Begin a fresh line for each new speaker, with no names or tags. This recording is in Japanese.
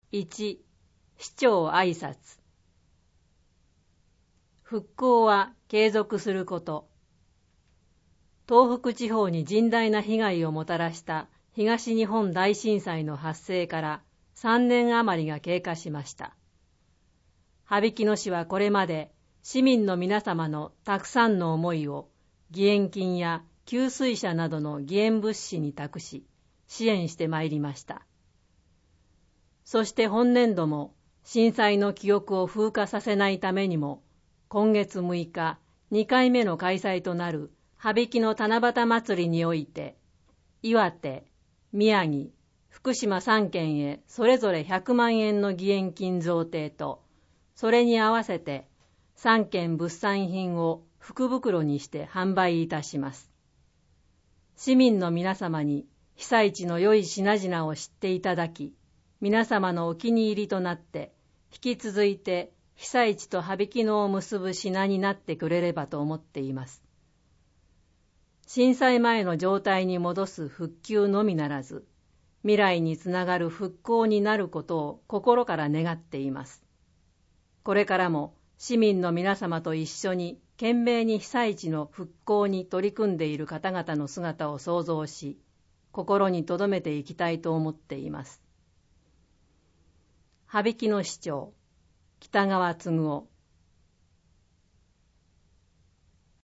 1、市長挨拶。復興は継続すること。東北地方に甚大な被害をもたらした東日本大震災の発生から3年余りが経過しました。羽曳野市はこれまで市民の皆様のたくさんの思いを義援金や給水車などの義援物資に託し支援してまいりました。そして本年度も震災の記憶を風化させないためにも、今月6日、2回目の開催となる羽曳野七夕祭りにおいて、岩手、宮城、福島3県へそれぞれ100万円の義援金贈呈と、それに合わせて3件物産品を福袋にして販売いたします。市民の皆様に被災地の良い品々を知っていただき、皆様のお気に入りとなって、引き続いて被災地と羽曳野を結ぶ品になってくれればと思っています。震災前の状態に戻す復旧のみならず、未来につながる復興になることを心から願っています。これからも市民の皆様と一緒に懸命に被災地の復興に取り組んでいる方々の姿を想像し、心に留めていきたいと思っています。羽曳野市長、北川嗣夫。